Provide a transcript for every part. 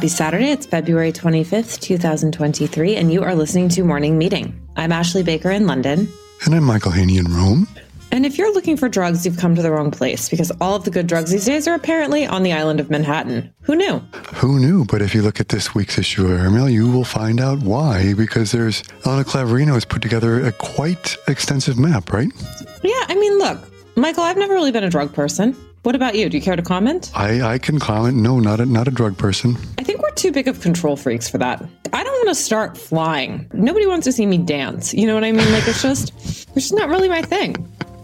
Saturday. It's February 25th, 2023, and you are listening to Morning Meeting. I'm Ashley Baker in London. And I'm Michael Haney in Rome. And if you're looking for drugs, you've come to the wrong place, because all of the good drugs these days are apparently on the island of Manhattan. Who knew? Who knew? But if you look at this week's issue of Airmail, you will find out why, because Elena Clavarino has put together a quite extensive map, right? Yeah, I mean, look, Michael, I've never really been a drug person. What about you? Do you care to comment? I can comment. No, not a drug person. I think we're too big of control freaks for that. I don't want to start flying. Nobody wants to see me dance. You know what I mean? Like, it's just not really my thing.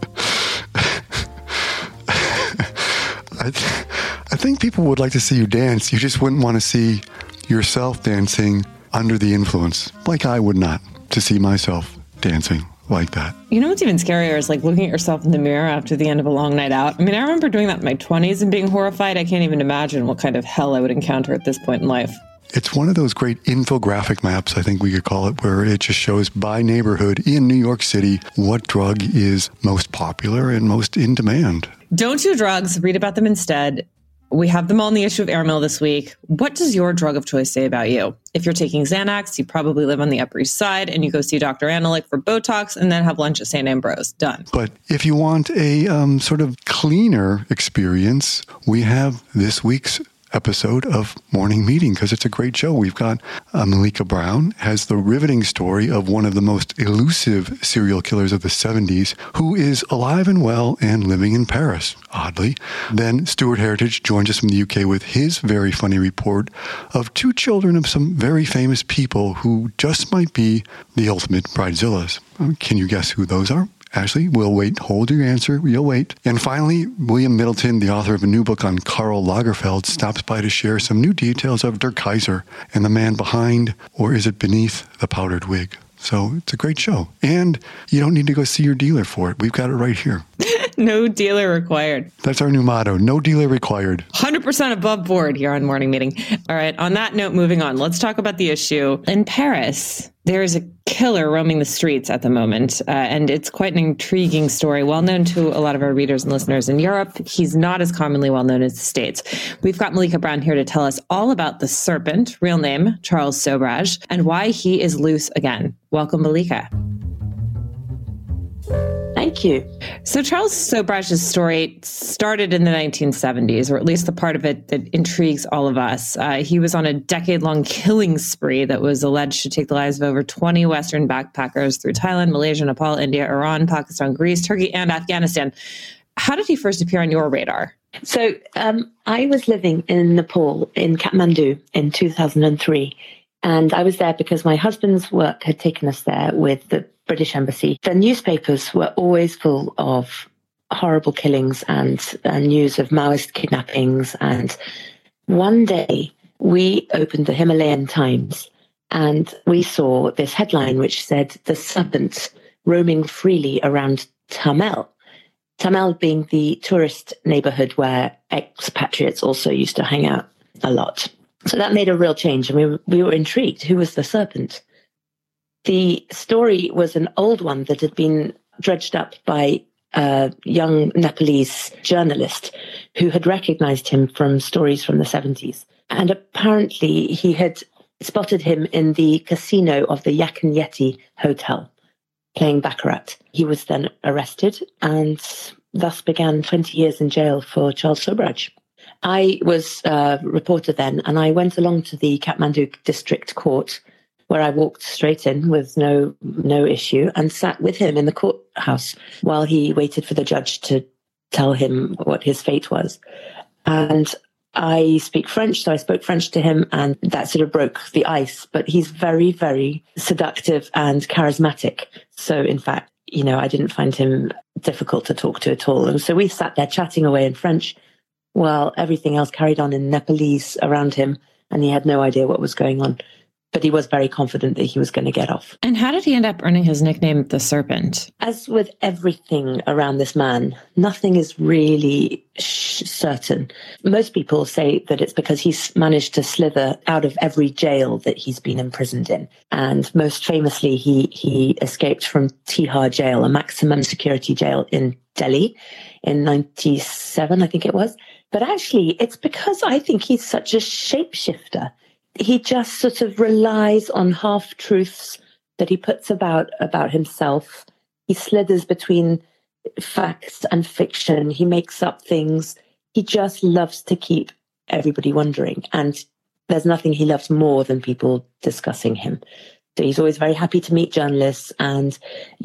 I think people would like to see you dance. You just wouldn't want to see yourself dancing under the influence. Like I would not to see myself dancing like that. You know what's even scarier is like looking at yourself in the mirror after the end of a long night out. I mean, I remember doing that in my 20s and being horrified. I can't even imagine what kind of hell I would encounter at this point in life. It's one of those great infographic maps, I think we could call it, where it just shows by neighborhood in New York City what drug is most popular and most in demand. Don't do drugs. Read about them instead. We have them all in the issue of Airmail this week. What does your drug of choice say about you? If you're taking Xanax, you probably live on the Upper East Side and you go see Dr. Analik for Botox and then have lunch at St. Ambrose. Done. But if you want a sort of cleaner experience, we have this week's episode of Morning Meeting, because it's a great show. We've got Malika Brown has the riveting story of one of the most elusive serial killers of the 70s, who is alive and well and living in Paris, oddly. Then Stuart Heritage joins us from the UK with his very funny report of two children of some very famous people who just might be the ultimate bridezillas. Can you guess who those are? Ashley, we'll wait. Hold your answer. We'll wait. And finally, William Middleton, the author of a new book on Karl Lagerfeld, stops by to share some new details of Der Kaiser and the man behind, or is it beneath, the powdered wig. So it's a great show. And you don't need to go see your dealer for it. We've got it right here. No dealer required. That's our new motto. No dealer required. 100% above board here on Morning Meeting. All right. On that note, moving on. Let's talk about the issue. In Paris, there is a killer roaming the streets at the moment. And it's quite an intriguing story, well known to a lot of our readers and listeners in Europe. He's not as commonly well known as the States. We've got Malika Brown here to tell us all about the Serpent, real name Charles Sobhraj, and why he is loose again. Welcome, Malika. Thank you. So Charles Sobhraj's story started in the 1970s, or at least the part of it that intrigues all of us. He was on a decade-long killing spree that was alleged to take the lives of over 20 Western backpackers through Thailand, Malaysia, Nepal, India, Iran, Pakistan, Greece, Turkey, and Afghanistan. How did he first appear on your radar? So I was living in Nepal, in Kathmandu, in 2003. And I was there because my husband's work had taken us there with the British Embassy. The newspapers were always full of horrible killings and news of Maoist kidnappings. And one day we opened the Himalayan Times and we saw this headline which said, "The Serpent roaming freely around Thamel." Thamel being the tourist neighborhood where expatriates also used to hang out a lot. So that made a real change, and we were intrigued. Who was the Serpent? The story was an old one that had been dredged up by a young Nepalese journalist who had recognized him from stories from the 70s. And apparently he had spotted him in the casino of the Yak and Yeti Hotel playing baccarat. He was then arrested, and thus began 20 years in jail for Charles Sobhraj. I was a reporter then, and I went along to the Kathmandu District Court, where I walked straight in with no issue and sat with him in the courthouse while he waited for the judge to tell him what his fate was. And I speak French, so I spoke French to him, and that sort of broke the ice. But he's very, very seductive and charismatic. So, in fact, I didn't find him difficult to talk to at all. And so we sat there chatting away in French while everything else carried on in Nepalese around him, and he had no idea what was going on. But he was very confident that he was going to get off. And how did he end up earning his nickname, the Serpent? As with everything around this man, nothing is really certain. Most people say that it's because he's managed to slither out of every jail that he's been imprisoned in. And most famously, he escaped from Tihar jail, a maximum security jail in Delhi in 97, I think it was. But actually, it's because I think he's such a shapeshifter. he just sort of relies on half-truths that he puts about himself. He slithers between facts and fiction. He makes up things. He just loves to keep everybody wondering. And there's nothing he loves more than people discussing him. So he's always very happy to meet journalists and,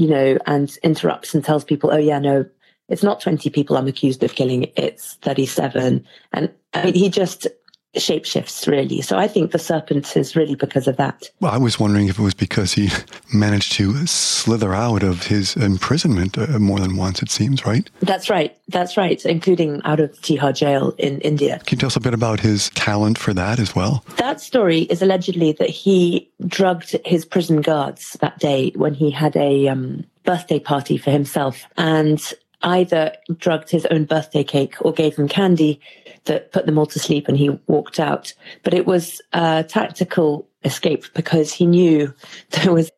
and interrupts and tells people, oh, yeah, no, it's not 20 people I'm accused of killing. It's 37. And I mean, he just shapeshifts, really. So I think The Serpent is really because of that. Well, I was wondering if it was because he managed to slither out of his imprisonment more than once, it seems, right? That's right, including out of Tihar jail in India. Can you tell us a bit about his talent for that as well? That story is allegedly that he drugged his prison guards that day when he had a birthday party for himself, and either drugged his own birthday cake or gave them candy that put them all to sleep, and he walked out. But it was a tactical escape because he knew there was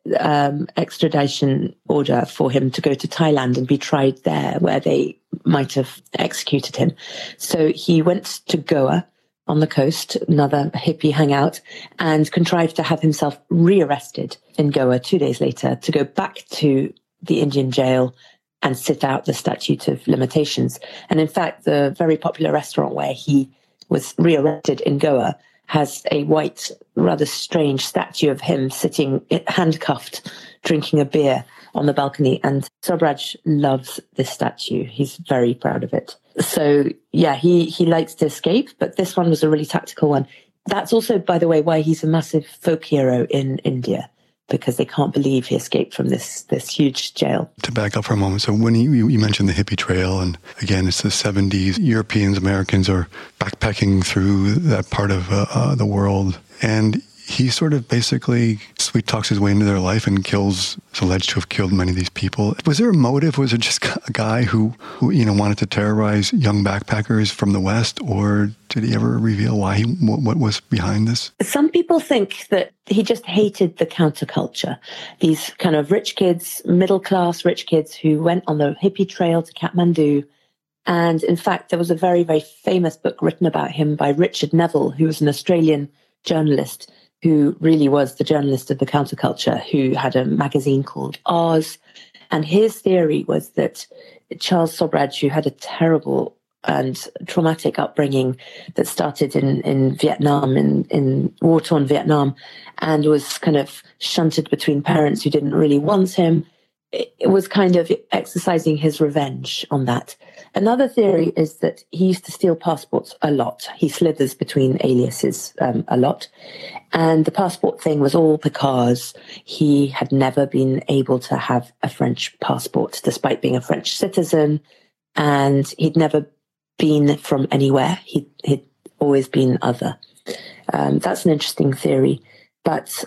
extradition order for him to go to Thailand and be tried there, where they might have executed him. So he went to Goa on the coast, another hippie hangout, and contrived to have himself rearrested in Goa 2 days later to go back to the Indian jail and sit out the statute of limitations. And in fact, the very popular restaurant where he was rearrested in Goa has a white, rather strange statue of him sitting handcuffed, drinking a beer on the balcony. And Sobraj loves this statue. He's very proud of it. So, yeah, he likes to escape, but this one was a really tactical one. That's also, by the way, why he's a massive folk hero in India, because they can't believe he escaped from this huge jail. To back up for a moment, so when you mentioned the hippie trail, and again, it's the 70s, Europeans, Americans are backpacking through that part of the world, and he sort of basically sweet talks his way into their life and is alleged to have killed many of these people. Was there a motive? Was it just a guy who wanted to terrorize young backpackers from the West, or did he ever reveal why what was behind this? Some people think that he just hated the counterculture. These kind of rich kids, middle-class rich kids who went on the hippie trail to Kathmandu. And in fact, there was a very, very famous book written about him by Richard Neville, who was an Australian journalist who really was the journalist of the counterculture, who had a magazine called Oz. And his theory was that Charles Sobraj, who had a terrible and traumatic upbringing that started in Vietnam, in war-torn Vietnam, and was kind of shunted between parents who didn't really want him, it was kind of exercising his revenge on that. Another theory is that he used to steal passports a lot. He slithers between aliases a lot. And the passport thing was all because he had never been able to have a French passport, despite being a French citizen. And he'd never been from anywhere. He'd always been other. That's an interesting theory. But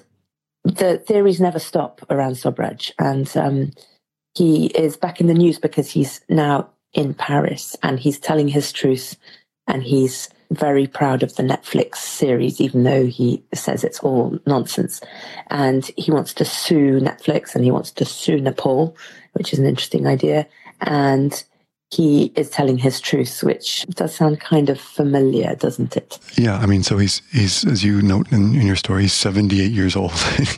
the theories never stop around Sobraj. And he is back in the news because he's now in Paris and he's telling his truth, and he's very proud of the Netflix series, even though he says it's all nonsense. And he wants to sue Netflix and he wants to sue Nepal, which is an interesting idea. And he is telling his truth, which does sound kind of familiar, doesn't it? Yeah, I mean, so he's as you note in your story, he's 78 years old,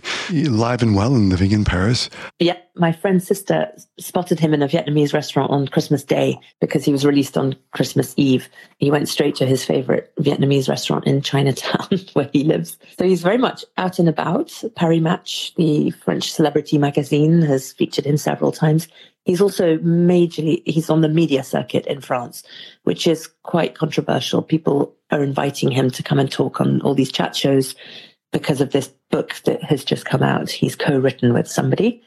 alive and well and living in Paris. Yeah, my friend's sister spotted him in a Vietnamese restaurant on Christmas Day because he was released on Christmas Eve. He went straight to his favorite Vietnamese restaurant in Chinatown, where he lives. So he's very much out and about. Paris Match, the French celebrity magazine, has featured him several times. He's also he's on the media circuit in France, which is quite controversial. People are inviting him to come and talk on all these chat shows because of this book that has just come out. He's co-written with somebody.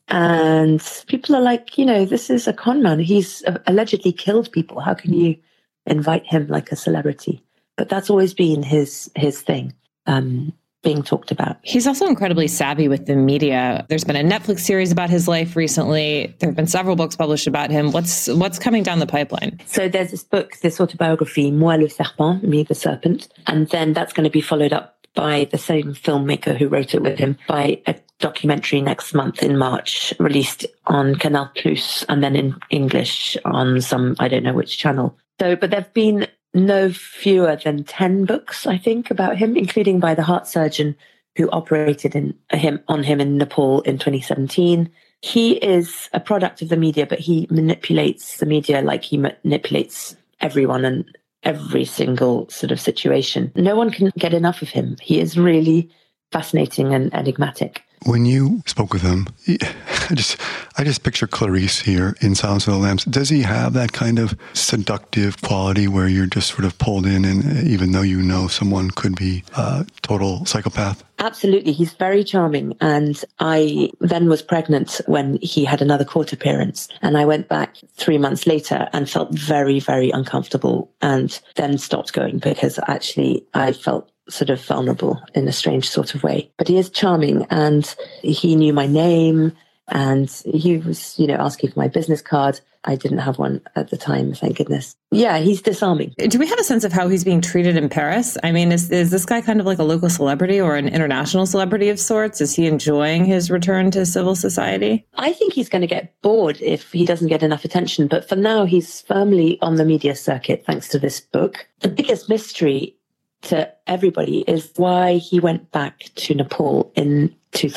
And people are like, this is a con man. He's allegedly killed people. How can you invite him like a celebrity? But that's always been his thing. Being talked about. He's also incredibly savvy with the media. There's been a Netflix series about his life recently. There have been several books published about him. What's coming down the pipeline? So there's this book, this autobiography, Moi le Serpent, Me the Serpent, and then that's going to be followed up by the same filmmaker who wrote it with him by a documentary next month in March, released on Canal Plus and then in English on some, I don't know which channel. So, but there've been no fewer than 10 books, I think, about him, including by the heart surgeon who operated on him in Nepal in 2017. He is a product of the media, but he manipulates the media like he manipulates everyone and every single sort of situation. No one can get enough of him. He is really fascinating and enigmatic. When you spoke with him, I just picture Clarice here in Silence of the Lambs. Does he have that kind of seductive quality where you're just sort of pulled in, and even though you know someone could be a total psychopath? Absolutely. He's very charming. And I then was pregnant when he had another court appearance. And I went back 3 months later and felt very, very uncomfortable, and then stopped going because actually I felt sort of vulnerable in a strange sort of way. But he is charming, and he knew my name, and he was, asking for my business card. I didn't have one at the time, thank goodness. Yeah, he's disarming. Do we have a sense of how he's being treated in Paris? I mean, is this guy kind of like a local celebrity or an international celebrity of sorts? Is he enjoying his return to civil society? I think he's going to get bored if he doesn't get enough attention. But for now, he's firmly on the media circuit thanks to this book. The biggest mystery to everybody is why he went back to Nepal in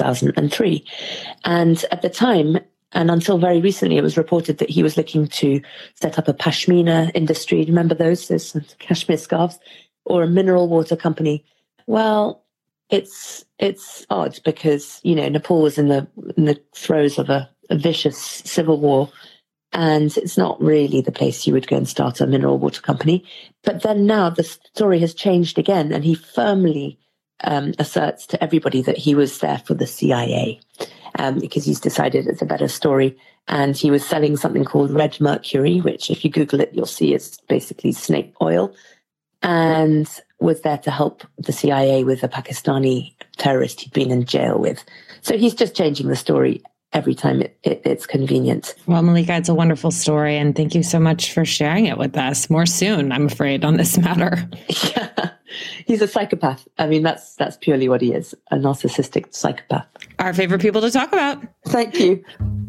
2003. And at the time, and until very recently, it was reported that he was looking to set up a pashmina industry. Do you remember those cashmere scarves? Or a mineral water company. Well, it's odd because, Nepal was in the throes of a vicious civil war. And it's not really the place you would go and start a mineral water company. But then now the story has changed again, and he firmly asserts to everybody that he was there for the CIA because he's decided it's a better story. And he was selling something called red mercury, which if you Google it, you'll see it's basically snake oil, and was there to help the CIA with a Pakistani terrorist he'd been in jail with. So he's just changing the story every time it's convenient. Well, Malika, it's a wonderful story, and thank you so much for sharing it with us. More soon, I'm afraid, on this matter. Yeah, he's a psychopath. I mean, that's purely what he is, a narcissistic psychopath. Our favorite people to talk about. Thank you.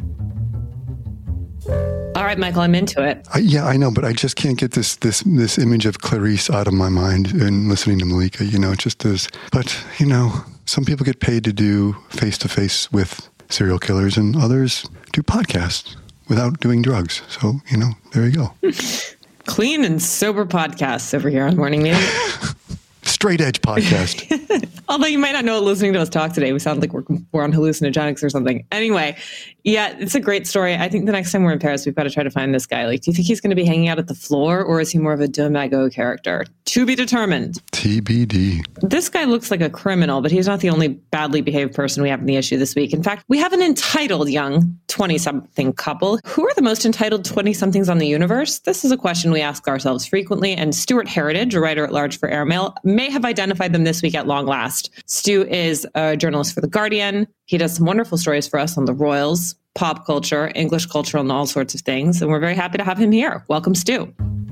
All right, Michael, I'm into it. Yeah, I know, but I just can't get this image of Clarice out of my mind and listening to Malika. It just does. But, some people get paid to do face-to-face with serial killers, and others do podcasts without doing drugs. So, there you go. Clean and sober podcasts over here on Morning Meeting. Straight edge podcast. Although you might not know it listening to us talk today. We sound like we're on hallucinogenics or something. Anyway, yeah, it's a great story. I think the next time we're in Paris, we've got to try to find this guy. Like, do you think he's going to be hanging out at the floor, or is he more of a de Mago character? To be determined. TBD. This guy looks like a criminal, but he's not the only badly behaved person we have in the issue this week. In fact, we have an entitled young 20-something couple. Who are the most entitled 20-somethings on the universe? This is a question we ask ourselves frequently, and Stuart Heritage, a writer at large for Airmail, may have identified them this week at long last. Stu is a journalist for The Guardian. He does some wonderful stories for us on the royals, pop culture, English culture, and all sorts of things. And we're very happy to have him here. Welcome, Stu.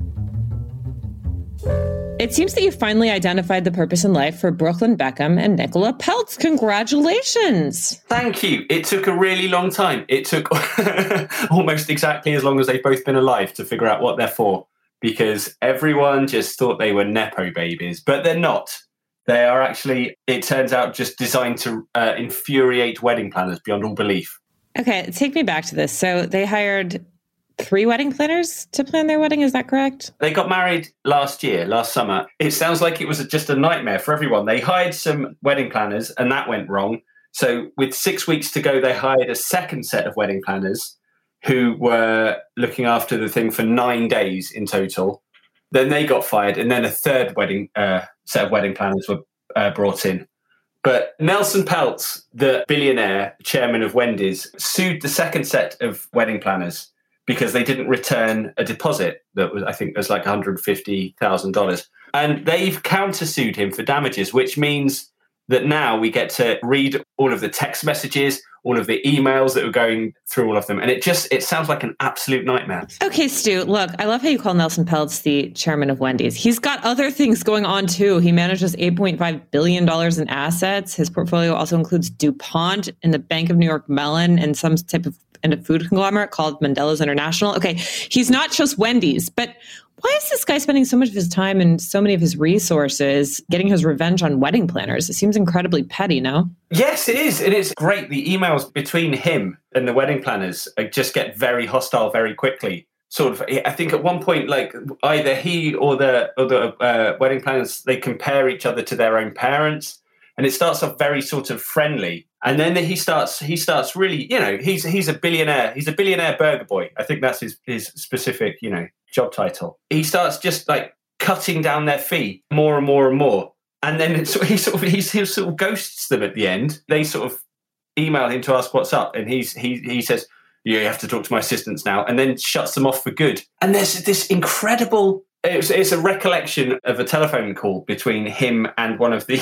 It seems that you finally identified the purpose in life for Brooklyn Beckham and Nicola Peltz. Congratulations. Thank you. It took a really long time. It took almost exactly as long as they've both been alive to figure out what they're for, because everyone just thought they were Nepo babies, but they're not. They are actually, it turns out, just designed to infuriate wedding planners beyond all belief. Okay, take me back to this. So they hired 3 wedding planners to plan their wedding. Is that correct? They got married last summer. It sounds like it was just a nightmare for everyone. They hired some wedding planners and that went wrong. So with 6 weeks to go, they hired a second set of wedding planners who were looking after the thing for 9 days in total. Then they got fired, and then a third set of wedding planners were brought in. But Nelson Peltz, the billionaire chairman of Wendy's, sued the second set of wedding planners because they didn't return a deposit that was, I think, was like $150,000. And they've countersued him for damages, which means that now we get to read all of the text messages, all of the emails that were going through all of them. And it sounds like an absolute nightmare. Okay, Stu, look, I love how you call Nelson Peltz the chairman of Wendy's. He's got other things going on, too. He manages $8.5 billion in assets. His portfolio also includes DuPont and the Bank of New York Mellon and some type of and a food conglomerate called Mandela's International. Okay, he's not just Wendy's, but Why is this guy spending so much of his time and so many of his resources getting his revenge on wedding planners? It seems incredibly petty, no? Yes, it is. It is great. The emails between him and the wedding planners just get very hostile very quickly. Sort of, I think at one point, like either he or the wedding planners, they compare each other to their own parents, and it starts off very sort of friendly. And then he starts really, he's a billionaire. He's a billionaire burger boy. I think that's his specific, job title. He starts just like cutting down their fee more and more and more. And then he sort of ghosts them at the end. They sort of email him to ask what's up. And he says, you have to talk to my assistants now, and then shuts them off for good. And there's this incredible, it's a recollection of a telephone call between him and one of the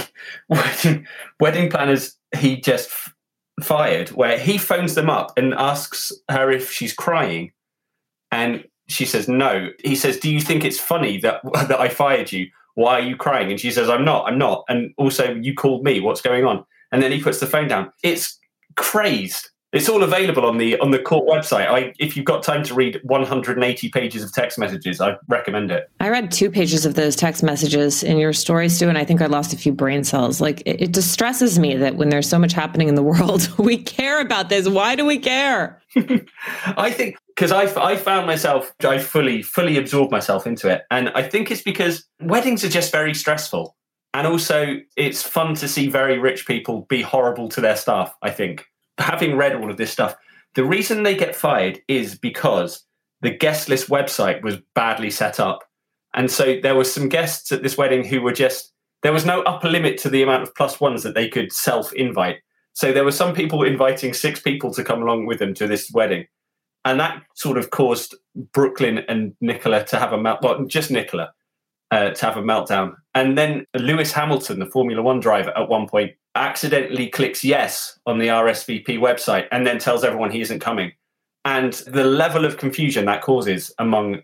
wedding planners he just fired, where he phones them up and asks her if she's crying. And she says, no. He says, do you think it's funny that I fired you? Why are you crying? And she says, I'm not. And also, you called me. What's going on? And then he puts the phone down. It's crazed. It's all available on the court website. If you've got time to read 180 pages of text messages, I recommend it. I read 2 pages of those text messages in your story, Stu, and I think I lost a few brain cells. Like, it distresses me that when there's so much happening in the world, we care about this. Why do we care? I think because I found myself, I fully absorbed myself into it. And I think it's because weddings are just very stressful. And also, it's fun to see very rich people be horrible to their staff, I think. Having read all of this stuff, the reason they get fired is because the guest list website was badly set up. And so there were some guests at this wedding who were there was no upper limit to the amount of +1s that they could self-invite. So there were some people inviting 6 people to come along with them to this wedding. And that sort of caused Brooklyn and Nicola to have a meltdown. Well, just Nicola to have a meltdown. And then Lewis Hamilton, the Formula One driver, at one point accidentally clicks yes on the RSVP website and then tells everyone he isn't coming. And the level of confusion that causes among,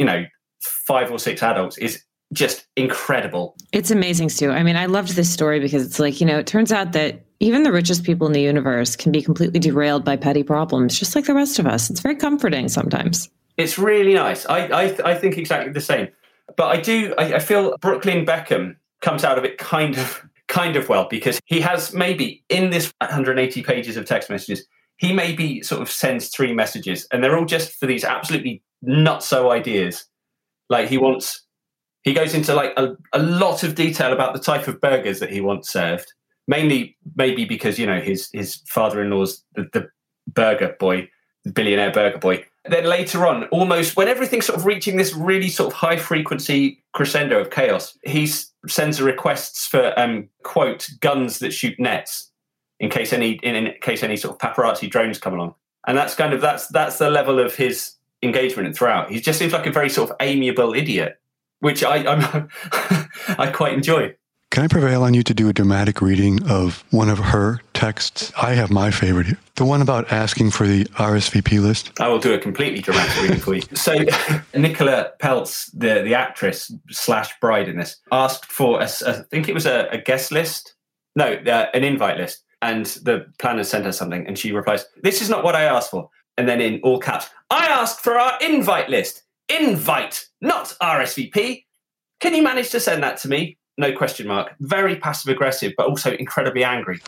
5 or 6 adults is just incredible. It's amazing, Stu. I mean, I loved this story because it's like, it turns out that even the richest people in the universe can be completely derailed by petty problems, just like the rest of us. It's very comforting sometimes. It's really nice. I think exactly the same. But I feel Brooklyn Beckham comes out of it kind of well, because he has maybe in this 180 pages of text messages, he maybe sort of sends 3 messages, and they're all just for these absolutely nutso ideas. Like he goes into like a lot of detail about the type of burgers that he wants served, mainly maybe because, his father-in-law's the burger boy, the billionaire burger boy. Then later on, almost when everything's sort of reaching this really sort of high frequency crescendo of chaos, he sends requests for quote guns that shoot nets in case any sort of paparazzi drones come along. And that's that's the level of his engagement throughout. He just seems like a very sort of amiable idiot, which I quite enjoy. Can I prevail on you to do a dramatic reading of one of her texts? I have my favorite here. The one about asking for the RSVP list. I will do a completely dramatic reading for you. So Nicola Peltz, the actress / bride in this, asked for, I think it was a guest list. No, an invite list. And the planner sent her something and she replies, "This is not what I asked for." And then in all caps, "I asked for our invite list. Invite, not RSVP. Can you manage to send that to me?" No question mark. Very passive aggressive, but also incredibly angry.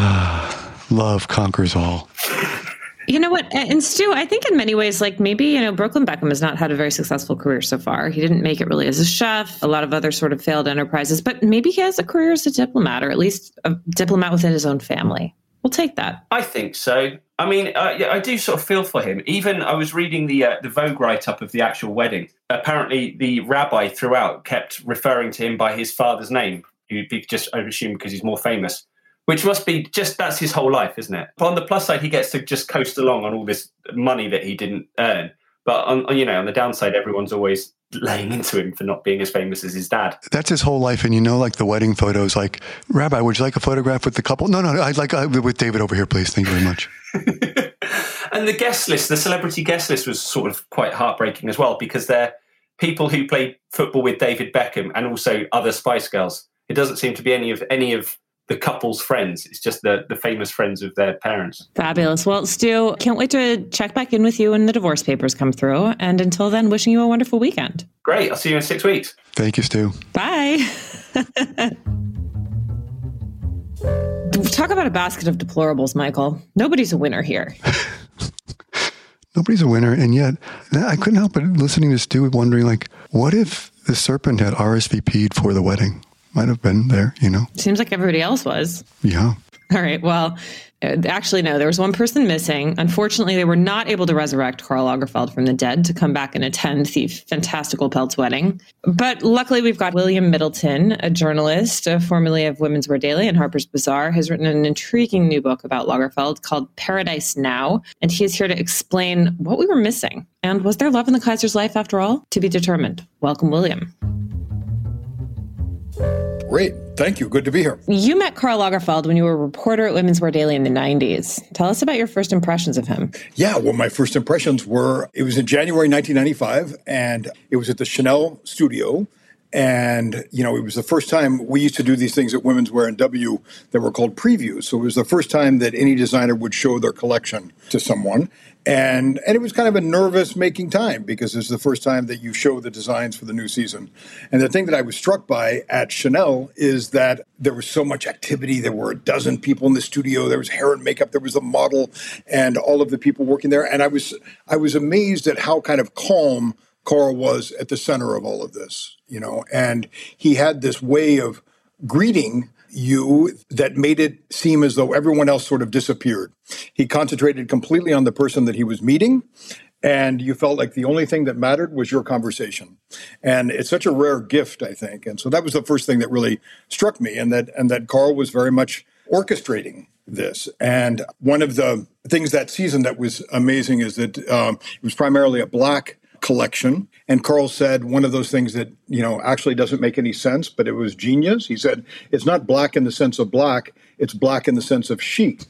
Love conquers all. You know what? And Stu, I think in many ways, like maybe, Brooklyn Beckham has not had a very successful career so far. He didn't make it really as a chef, a lot of other sort of failed enterprises, but maybe he has a career as a diplomat, or at least a diplomat within his own family. We'll take that. I think so. I mean, I do sort of feel for him. Even I was reading the Vogue write-up of the actual wedding. Apparently, the rabbi throughout kept referring to him by his father's name. You'd be just assumed because he's more famous, which must be that's his whole life, isn't it? But on the plus side, he gets to just coast along on all this money that he didn't earn. But on the downside, everyone's always laying into him for not being as famous as his dad. That's his whole life. And like the wedding photos, like, "Rabbi, would you like a photograph with the couple?" No, I'd like with David over here, please. Thank you very much. And the guest list, the celebrity guest list, was sort of quite heartbreaking as well, because they're people who played football with David Beckham and also other Spice Girls. It doesn't seem to be any of the couple's friends. It's just the famous friends of their parents. Fabulous. Well, Stu, can't wait to check back in with you when the divorce papers come through. And until then, wishing you a wonderful weekend. Great. I'll see you in 6 weeks. Thank you, Stu. Bye. Talk about a basket of deplorables, Michael. Nobody's a winner here. Nobody's a winner. And yet, I couldn't help but listening to Stu wondering, like, what if the serpent had RSVP'd for the wedding? Might have been there, you know? Seems like everybody else was. Yeah. All right. Well, actually, no, there was one person missing. Unfortunately, they were not able to resurrect Karl Lagerfeld from the dead to come back and attend the fantastical Peltz wedding. But luckily, we've got William Middleton, a journalist, formerly of Women's Wear Daily and Harper's Bazaar, has written an intriguing new book about Lagerfeld called Paradise Now. And he is here to explain what we were missing. And was there love in the Kaiser's life after all? To be determined. Welcome, William. Great. Thank you. Good to be here. You met Karl Lagerfeld when you were a reporter at Women's Wear Daily in the 90s. Tell us about your first impressions of him. Yeah, well, my first impressions were, it was in January 1995, and it was at the Chanel studio. And, you know, it was the first time we used to do these things at Women's Wear and W that were called previews. So it was the first time that any designer would show their collection to someone. And it was kind of a nervous making time because it's the first time that you show the designs for the new season. And the thing that I was struck by at Chanel is that there was so much activity. There were a dozen people in the studio. There was hair and makeup. There was a model and all of the people working there. And I was amazed at how kind of calm Karl was at the center of all of this, you know, and he had this way of greeting you that made it seem as though everyone else sort of disappeared. He concentrated completely on the person that he was meeting, and you felt like the only thing that mattered was your conversation. And it's such a rare gift, I think. And so that was the first thing that really struck me, and that Karl was very much orchestrating this. And one of the things that season that was amazing is that it was primarily a black collection. And Karl said one of those things that, you know, actually doesn't make any sense, but it was genius. He said, it's not black in the sense of black, it's black in the sense of chic.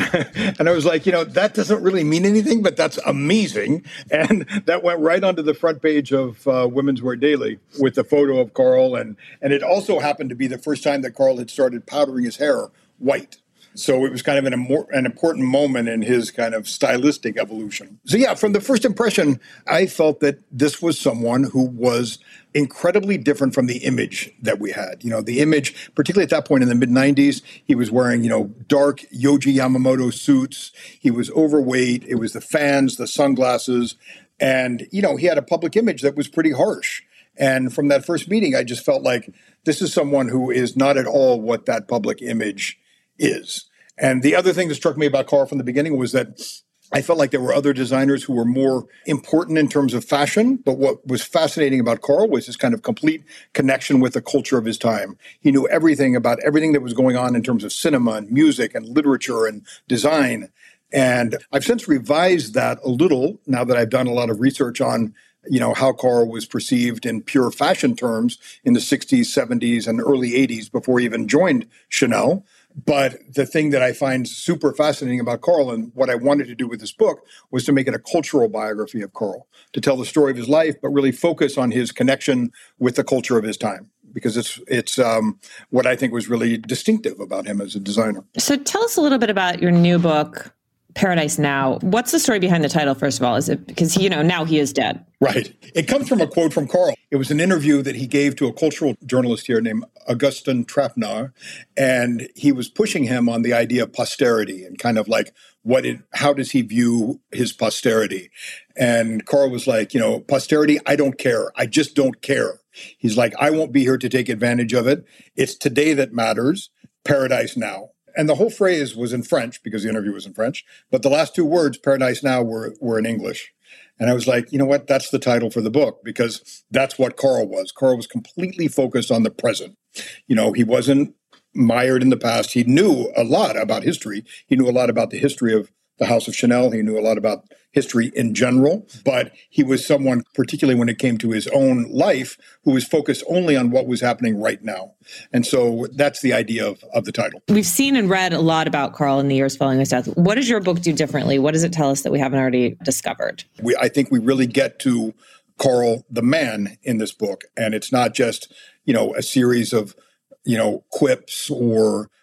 And I was like, you know, that doesn't really mean anything, but that's amazing. And that went right onto the front page of Women's Wear Daily with the photo of Karl. And it also happened to be the first time that Karl had started powdering his hair white. So it was kind of an important moment in his kind of stylistic evolution. So yeah, from the first impression, I felt that this was someone who was incredibly different from the image that we had. You know, the image, particularly at that point in the mid-90s, he was wearing, you know, dark Yohji Yamamoto suits. He was overweight. It was the fans, the sunglasses. And, you know, he had a public image that was pretty harsh. And from that first meeting, I just felt like this is someone who is not at all what that public image is. And the other thing that struck me about Karl from the beginning was that I felt like there were other designers who were more important in terms of fashion. But what was fascinating about Karl was his kind of complete connection with the culture of his time. He knew everything about everything that was going on in terms of cinema and music and literature and design. And I've since revised that a little now that I've done a lot of research on, you know, how Karl was perceived in pure fashion terms in the 60s, 70s, and early 80s before he even joined Chanel. But the thing that I find super fascinating about Karl and what I wanted to do with this book was to make it a cultural biography of Karl, to tell the story of his life, but really focus on his connection with the culture of his time, because it's what I think was really distinctive about him as a designer. So tell us a little bit about your new book, Paradise Now. What's the story behind the title, first of all? Is it because, you know, now he is dead? Right. It comes from a quote from Karl. It was an interview that he gave to a cultural journalist here named Augustin Trapenard, and he was pushing him on the idea of posterity and kind of like how does he view his posterity? And Karl was like, you know, posterity, I don't care. I just don't care. He's like, I won't be here to take advantage of it. It's today that matters. Paradise Now. And the whole phrase was in French because the interview was in French. But the last two words, Paradise Now, were in English. And I was like, you know what? That's the title for the book, because that's what Karl was. Karl was completely focused on the present. You know, he wasn't mired in the past. He knew a lot about history. He knew a lot about the history of the House of Chanel. He knew a lot about history in general, but he was someone, particularly when it came to his own life, who was focused only on what was happening right now. And so that's the idea of the title. We've seen and read a lot about Karl in the years following his death. What does your book do differently? What does it tell us that we haven't already discovered? I think we really get to Karl the man in this book. And it's not just, you know, a series of, you know, quips or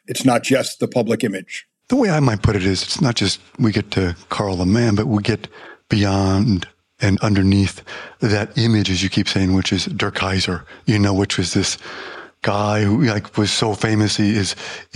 It's not just the public image. The way I might put it is, it's not just we get to Carl the man, but we get beyond and underneath that image, as you keep saying, which is Der Kaiser, which was this guy who was so famous. He is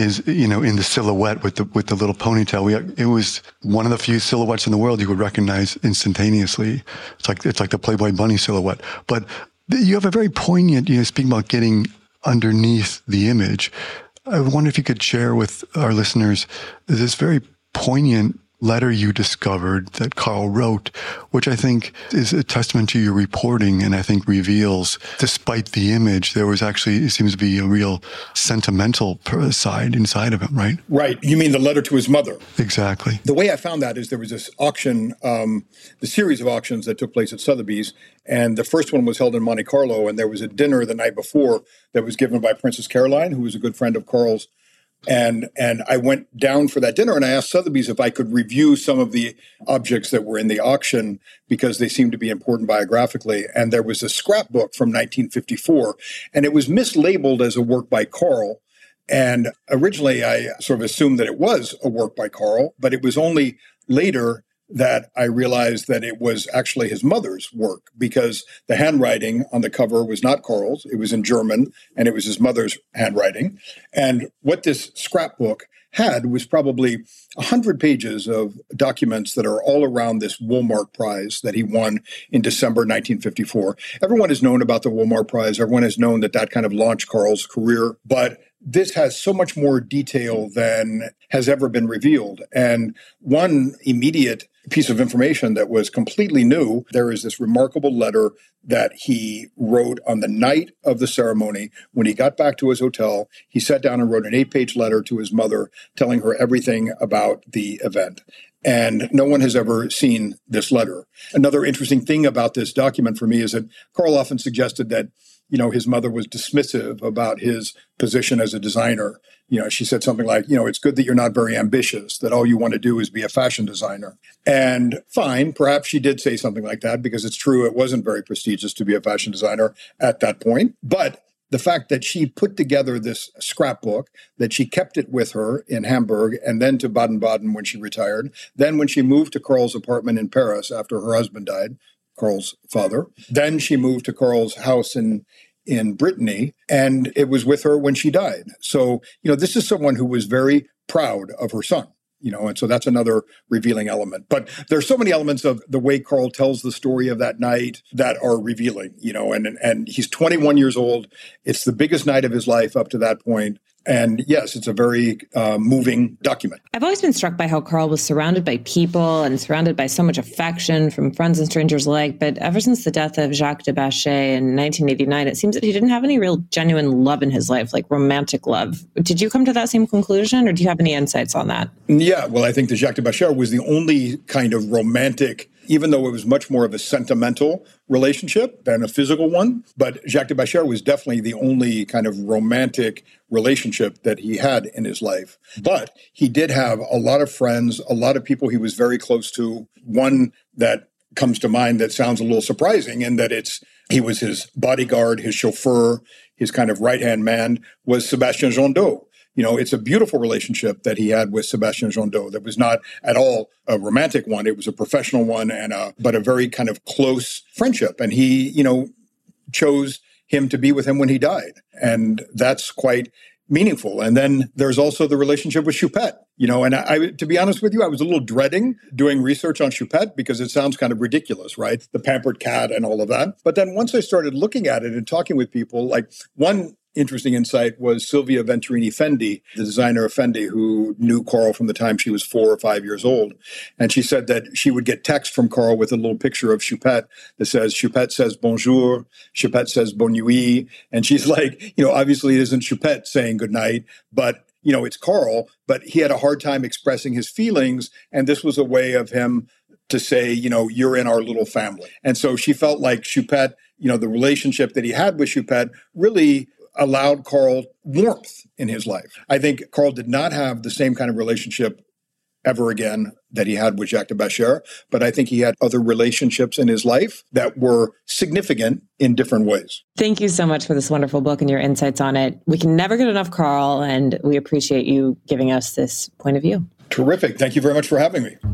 in the silhouette with the little ponytail. It was one of the few silhouettes in the world you would recognize instantaneously. It's like the Playboy Bunny silhouette. But you have a very poignant, speaking about getting underneath the image. I wonder if you could share with our listeners this very poignant letter you discovered that Carl wrote, which I think is a testament to your reporting, and I think reveals, despite the image, there was actually, it seems to be a real sentimental side inside of him, right? Right. You mean the letter to his mother? Exactly. The way I found that is there was this auction, the series of auctions that took place at Sotheby's, and the first one was held in Monte Carlo, and there was a dinner the night before that was given by Princess Caroline, who was a good friend of Carl's. And I went down for that dinner and I asked Sotheby's if I could review some of the objects that were in the auction because they seemed to be important biographically. And there was a scrapbook from 1954 and it was mislabeled as a work by Carl. And originally I sort of assumed that it was a work by Carl, but it was only later that I realized that it was actually his mother's work because the handwriting on the cover was not Carl's. It was in German and it was his mother's handwriting. And what this scrapbook had was probably 100 pages of documents that are all around this Woolmark Prize that he won in December 1954. Everyone has known about the Woolmark Prize. Everyone has known that kind of launched Carl's career. But this has so much more detail than has ever been revealed. And one immediate piece of information that was completely new, there is this remarkable letter that he wrote on the night of the ceremony. When he got back to his hotel, he sat down and wrote an 8-page letter to his mother telling her everything about the event. And no one has ever seen this letter. Another interesting thing about this document for me is that Carl often suggested that his mother was dismissive about his position as a designer. She said something like, it's good that you're not very ambitious, that all you want to do is be a fashion designer. And fine, perhaps she did say something like that because it's true, it wasn't very prestigious to be a fashion designer at that point. But the fact that she put together this scrapbook, that she kept it with her in Hamburg and then to Baden-Baden when she retired, then when she moved to Carl's apartment in Paris after her husband died, Carl's father. Then she moved to Carl's house in Brittany, and it was with her when she died. So, this is someone who was very proud of her son, and so that's another revealing element. But there's so many elements of the way Carl tells the story of that night that are revealing, and he's 21 years old. It's the biggest night of his life up to that point. And yes, it's a very moving document. I've always been struck by how Carl was surrounded by people and surrounded by so much affection from friends and strangers alike. But ever since the death of Jacques de Bachet in 1989, it seems that he didn't have any real genuine love in his life, like romantic love. Did you come to that same conclusion, or do you have any insights on that? Yeah, well, I think that Jacques de Bachet was the only kind of romantic, even though it was much more of a sentimental relationship than a physical one. But Jacques de Bachet was definitely the only kind of romantic relationship that he had in his life. But he did have a lot of friends, a lot of people he was very close to. One that comes to mind that sounds a little surprising in that he was his bodyguard, his chauffeur, his kind of right-hand man was Sébastien Jondot. It's a beautiful relationship that he had with Sébastien Jondot that was not at all a romantic one. It was a professional one but a very kind of close friendship. And he, chose him to be with him when he died. And that's quite meaningful. And then there's also the relationship with Choupette, and I, to be honest with you, I was a little dreading doing research on Choupette because it sounds kind of ridiculous, right? The pampered cat and all of that. But then once I started looking at it and talking with people, like one interesting insight was Silvia Venturini Fendi, the designer of Fendi, who knew Carl from the time she was 4 or 5 years old. And she said that she would get text from Carl with a little picture of Choupette that says, Choupette says bonjour, Choupette says bonne nuit. And she's like, obviously it isn't Choupette saying goodnight, but it's Carl, but he had a hard time expressing his feelings. And this was a way of him to say, you're in our little family. And so she felt like Choupette, the relationship that he had with Choupette really allowed Carl warmth in his life. I think Carl did not have the same kind of relationship ever again that he had with Jacques de Bachère, but I think he had other relationships in his life that were significant in different ways. Thank you so much for this wonderful book and your insights on it. We can never get enough, Carl, and we appreciate you giving us this point of view. Terrific. Thank you very much for having me.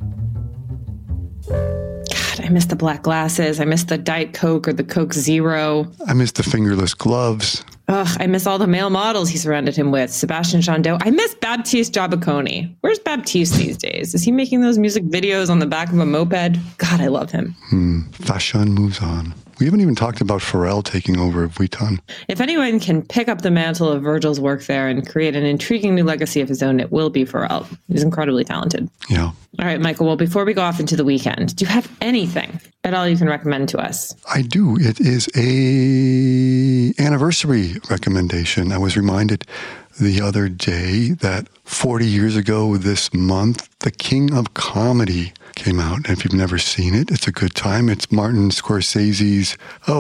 God, I miss the black glasses. I miss the Diet Coke or the Coke Zero. I miss the fingerless gloves. Ugh, I miss all the male models he surrounded him with. Sebastian Chandeau. I miss Baptiste Jabaconi. Where's Baptiste these days? Is he making those music videos on the back of a moped? God, I love him. Fashion moves on. We haven't even talked about Pharrell taking over Vuitton. If anyone can pick up the mantle of Virgil's work there and create an intriguing new legacy of his own, it will be Pharrell. He's incredibly talented. Yeah. All right, Michael, well, before we go off into the weekend, do you have anything at all you can recommend to us? I do. It is a anniversary recommendation. I was reminded the other day that 40 years ago this month, The King of Comedy came out. And if you've never seen it, it's a good time. It's Martin Scorsese's,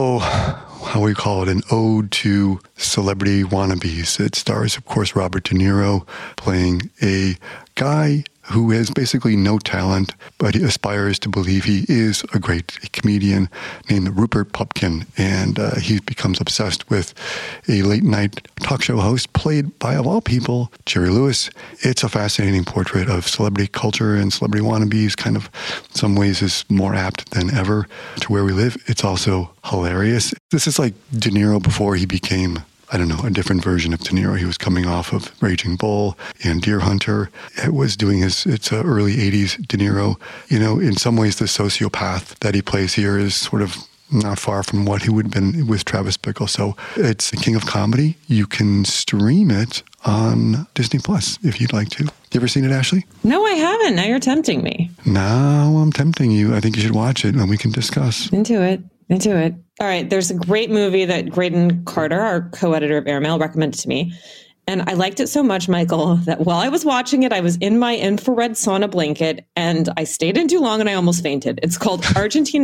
how we call it, an ode to celebrity wannabes. It stars, of course, Robert De Niro playing a guy who has basically no talent, but he aspires to believe he is a great comedian named Rupert Pupkin. And he becomes obsessed with a late-night talk show host played by, of all people, Jerry Lewis. It's a fascinating portrait of celebrity culture and celebrity wannabes, kind of in some ways is more apt than ever to where we live. It's also hilarious. This is like De Niro before he became, I don't know, a different version of De Niro. He was coming off of Raging Bull and Deer Hunter. It was doing it's early 80s De Niro. You know, in some ways, the sociopath that he plays here is sort of not far from what he would have been with Travis Bickle. So it's The King of Comedy. You can stream it on Disney Plus if you'd like to. You ever seen it, Ashley? No, I haven't. Now you're tempting me. Now I'm tempting you. I think you should watch it and we can discuss. Into it. All right. There's a great movie that Graydon Carter, our co-editor of Airmail, recommended to me. And I liked it so much, Michael, that while I was watching it, I was in my infrared sauna blanket and I stayed in too long and I almost fainted. It's called Argentina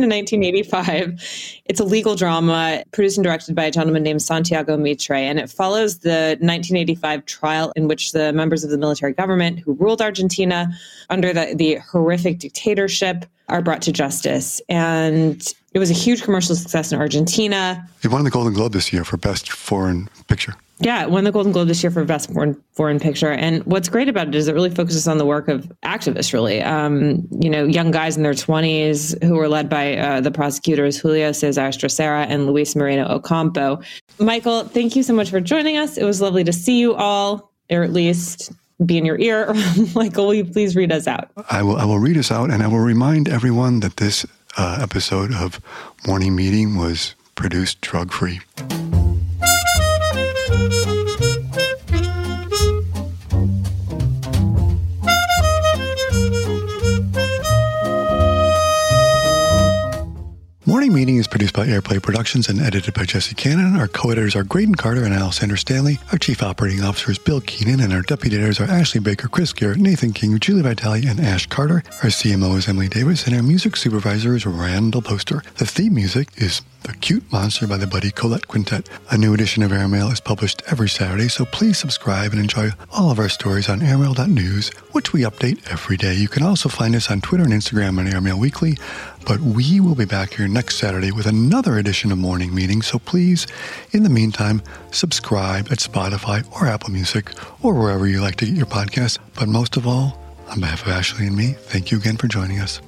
1985. It's a legal drama produced and directed by a gentleman named Santiago Mitre. And it follows the 1985 trial in which the members of the military government who ruled Argentina under the horrific dictatorship are brought to justice. And it was a huge commercial success in Argentina. It won the Golden Globe this year for Best Foreign Picture. Yeah, it won the Golden Globe this year for Best Foreign Picture. And what's great about it is it really focuses on the work of activists, really. Young guys in their 20s who were led by the prosecutors Julio Cesar Estracera and Luis Moreno Ocampo. Michael, thank you so much for joining us. It was lovely to see you all, or at least be in your ear. Michael, will you please read us out? I will read us out, and I will remind everyone that this episode of Morning Meeting was produced drug-free. Morning Meeting is produced by Airplay Productions and edited by Jesse Cannon. Our co-editors are Graydon Carter and Alexander Stanley. Our chief operating officer is Bill Keenan, and our deputy editors are Ashley Baker, Chris Garrett, Nathan King, Julie Vitale, and Ash Carter. Our CMO is Emily Davis, and our music supervisor is Randall Poster. The theme music is The Cute Monster by the Buddy Collette Quintet. A new edition of Airmail is published every Saturday, so please subscribe and enjoy all of our stories on airmail.news, which we update every day. You can also find us on Twitter and Instagram on Airmail Weekly, but we will be back here next Saturday with another edition of Morning Meeting, so please, in the meantime, subscribe at Spotify or Apple Music or wherever you like to get your podcasts. But most of all, on behalf of Ashley and me, thank you again for joining us.